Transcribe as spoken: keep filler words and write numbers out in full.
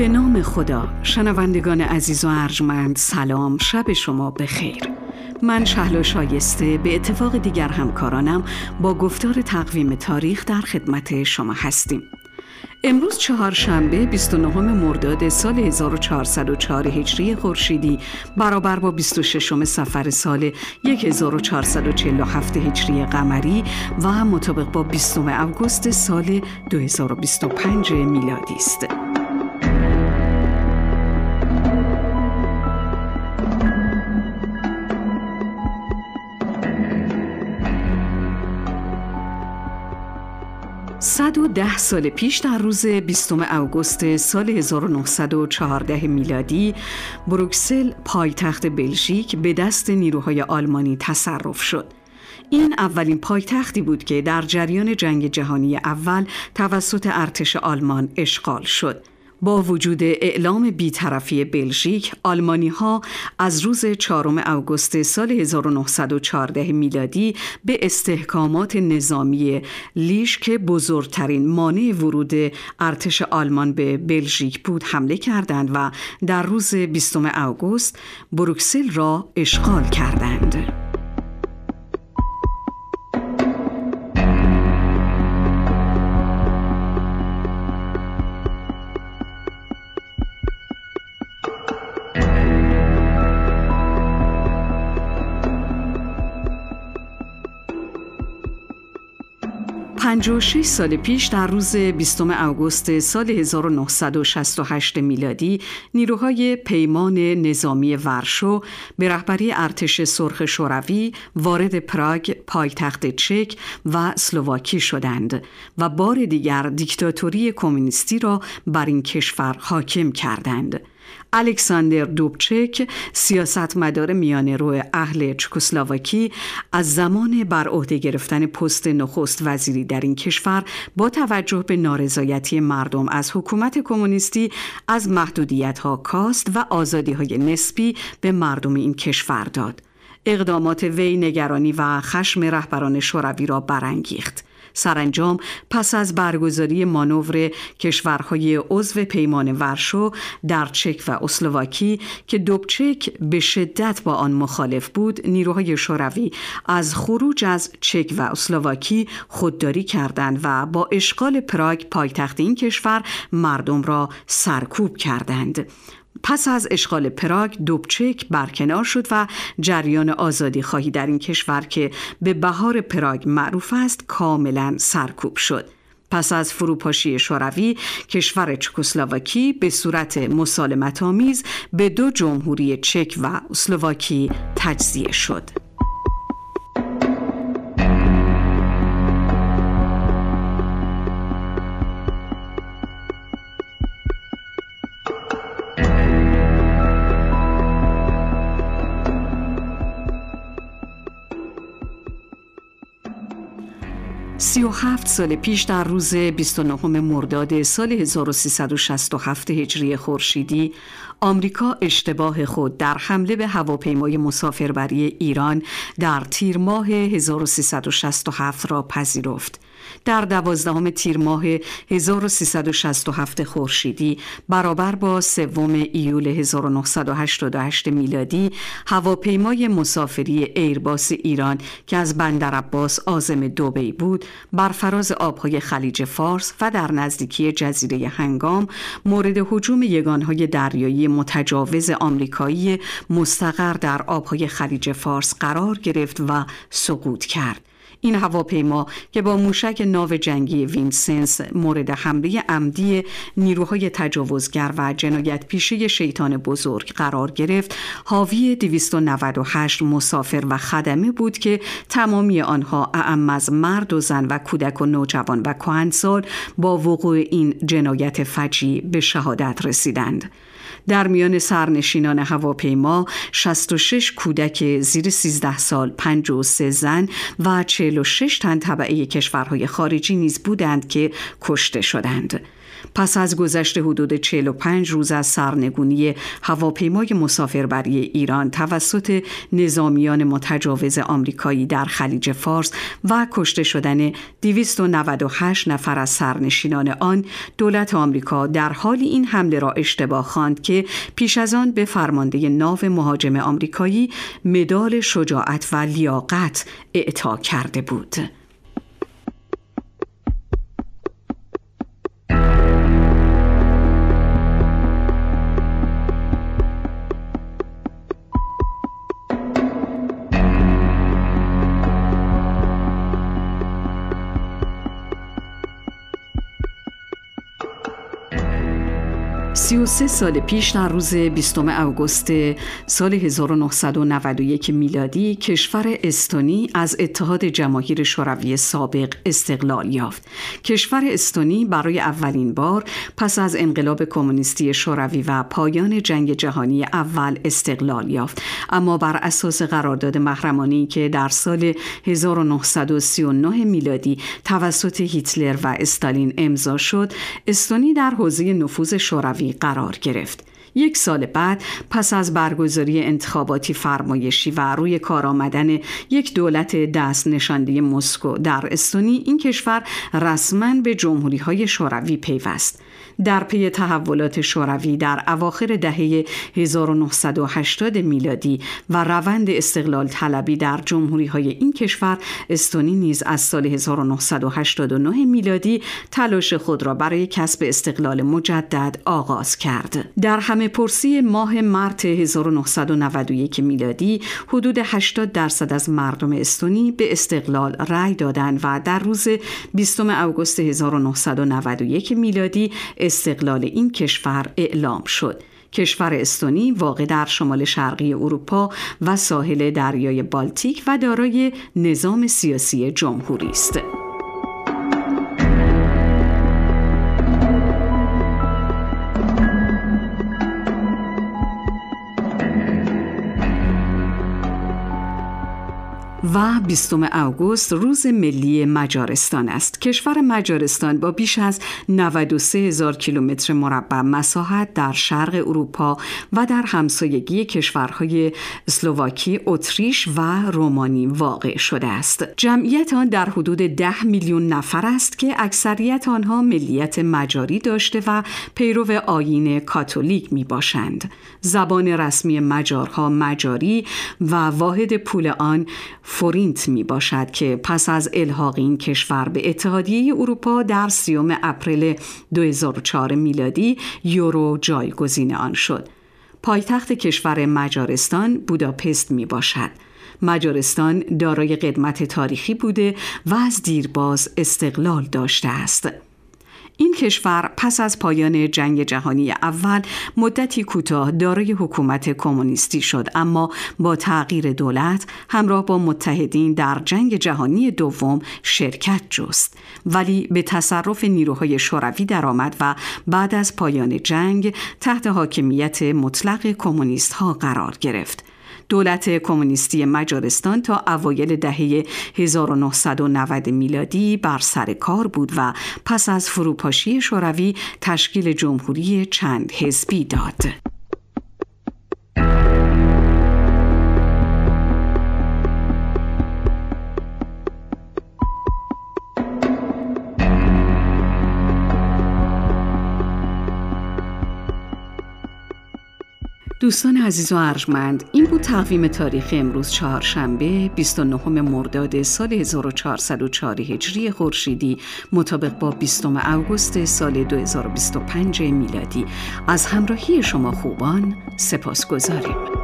به نام خدا. شنوندگان عزیز و ارجمند، سلام، شب شما بخیر. من شهلا شایسته به اتفاق دیگر همکارانم با گفتار تقویم تاریخ در خدمت شما هستیم. امروز چهارشنبه بیست و نهم مرداد سال هزار و چهارصد و چهار هجری خورشیدی برابر با بیست و ششم صفر سال هزار و چهارصد و چهل و هفت هجری قمری و مطابق با بیستم اوگوست سال دو هزار و بیست و پنج میلادی است. صد و ده سال پیش در روز بیستم اوگوست سال هزار و نهصد و چهارده میلادی بروکسل پایتخت بلژیک به دست نیروهای آلمانی تصرف شد. این اولین پایتختی بود که در جریان جنگ جهانی اول توسط ارتش آلمان اشغال شد. با وجود اعلام بی‌طرفی بلژیک، آلمانی‌ها از روز چهارم اوگوست سال هزار و نهصد و چهارده میلادی به استحکامات نظامی لیژ که بزرگترین مانع ورود ارتش آلمان به بلژیک بود حمله کردند و در روز بیستم اوگوست بروکسل را اشغال کردند. پنجاه و شش سال پیش در روز بیستم اوگوست سال هزار و نهصد و شصت و هشت میلادی نیروهای پیمان نظامی ورشو به رهبری ارتش سرخ شوروی وارد پراگ، پایتخت چک و اسلواکی شدند و بار دیگر دیکتاتوری کمونیستی را بر این کشور حاکم کردند. الکساندر دوبچک، سیاستمدار میانه‌رو اهل چکسلواکی، از زمان بر عهده گرفتن پست نخست وزیری در این کشور با توجه به نارضایتی مردم از حکومت کمونیستی از محدودیت‌ها کاست و آزادی‌های نسبی به مردم این کشور داد. اقدامات وی نگرانی و خشم رهبران شوروی را برانگیخت. سرانجام پس از برگزاری مانور کشورهای عضو پیمان ورشو در چک و اسلواکی که دوبچک به شدت با آن مخالف بود، نیروهای شوروی از خروج از چک و اسلواکی خودداری کردند و با اشغال پراگ پایتخت این کشور مردم را سرکوب کردند. پس از اشغال پراگ دوبچک برکنار شد و جریان آزادی خواهی در این کشور که به بهار پراگ معروف است کاملا سرکوب شد. پس از فروپاشی شوروی کشور چکسلواکی به صورت مسالمت‌آمیز به دو جمهوری چک و اسلواکی تجزیه شد. سی و هفت سال پیش در روز بیست و نهم مرداد سال هزار و سیصد و شصت و هفت هجری خورشیدی آمریکا اشتباه خود در حمله به هواپیمای مسافربری ایران در تیر ماه هزار و سیصد و شصت و هفت را پذیرفت. در دوازدهم تیر ماه هزار و سیصد و شصت و هفت خورشیدی برابر با سوم ایول هزار و نهصد و هشتاد و هشت میلادی هواپیمای مسافری ایرباس ایران که از بندر عباس عازم دبی بود بر فراز آبهای خلیج فارس و در نزدیکی جزیره هنگام مورد هجوم یگانهای دریایی متجاوز آمریکایی مستقر در آبهای خلیج فارس قرار گرفت و سقوط کرد. این هواپیما که با موشک ناو جنگی وینسنس مورد حمله عمدی نیروهای تجاوزگر و جنایت پیشه شیطان بزرگ قرار گرفت، حاوی دویست و نود و هشت مسافر و خدمه بود که تمامی آنها اعم از مرد و زن و کودک و نوجوان و کهنسال با وقوع این جنایت فجیع به شهادت رسیدند. در میان سرنشینان هواپیما شصت و شش کودک زیر سیزده سال، پنجاه و سه زن و چهل و شش تن تبعه کشورهای خارجی نیز بودند که کشته شدند. پس از گذشت حدود چهل و پنج روز از سرنگونی هواپیمای مسافربری ایران توسط نظامیان متجاوز آمریکایی در خلیج فارس و کشته شدن دویست و نود و هشت نفر از سرنشینان آن، دولت آمریکا در حال این حمله را اشتباه خواند که پیش از آن به فرمانده ناو مهاجم آمریکایی مدال شجاعت و لیاقت اعطا کرده بود. سی و سه سال پیش در روز بیستم آگوست سال هزار و نهصد و نود و یک میلادی کشور استونی از اتحاد جماهیر شوروی سابق استقلال یافت. کشور استونی برای اولین بار پس از انقلاب کمونیستی شوروی و پایان جنگ جهانی اول استقلال یافت، اما بر اساس قرارداد محرمانه‌ای که در سال هزار و نهصد و سی و نه میلادی توسط هیتلر و استالین امضا شد، استونی در حوزه نفوذ شوروی قرار گرفت. یک سال بعد پس از برگزاری انتخاباتی فرمایشی و روی کار آمدن یک دولت دست نشانده مسکو در استونی، این کشور رسما به جمهوری‌های شوروی پیوست. در پی تحولات شوروی در اواخر دهه هزار و نهصد و هشتاد میلادی و روند استقلال طلبی در جمهوری‌های این کشور، استونی نیز از سال هزار و نهصد و هشتاد و نه میلادی تلاش خود را برای کسب استقلال مجدد آغاز کرد. در همه پرسی ماه مارس هزار و نهصد و نود و یک میلادی حدود هشتاد درصد از مردم استونی به استقلال رأی دادند و در روز بیستم آگوست هزار و نهصد و نود و یک میلادی استقلال این کشور اعلام شد. کشور استونی واقع در شمال شرقی اروپا و ساحل دریای بالتیک و دارای نظام سیاسی جمهوری است. و بیستم آگوست روز ملی مجارستان است. کشور مجارستان با بیش از نود و سه هزار کیلومتر مربع مساحت در شرق اروپا و در همسایگی کشورهای اسلواکی، اتریش و رومانی واقع شده است. جمعیت آن در حدود ده میلیون نفر است که اکثریت آنها ملیت مجاری داشته و پیرو آیین کاتولیک می باشند. زبان رسمی مجارها مجاری و واحد پول آن فورینت می باشد که پس از الحاق این کشور به اتحادیه اروپا در سیوم اپریل دو هزار و چهار میلادی یورو جایگزین آن شد. پایتخت کشور مجارستان بوداپست می باشد. مجارستان دارای قدمت تاریخی بوده و از دیرباز استقلال داشته است. این کشور پس از پایان جنگ جهانی اول مدتی کوتاه دارای حکومت کمونیستی شد، اما با تغییر دولت همراه با متحدین در جنگ جهانی دوم شرکت جست، ولی به تصرف نیروهای شوروی درآمد و بعد از پایان جنگ تحت حاکمیت مطلق کمونیست ها قرار گرفت. دولت کمونیستی مجارستان تا اوایل دهه هزار و نهصد و نود میلادی بر سر کار بود و پس از فروپاشی شوروی تشکیل جمهوری چند حزبی داد. دوستان عزیز و ارجمند، این بود تقویم تاریخ امروز چهارشنبه بیست و نهم مرداد سال هزار و چهارصد و چهار هجری خورشیدی مطابق با بیستم آگوست سال دو هزار و بیست و پنج میلادی. از همراهی شما خوبان سپاسگزاریم.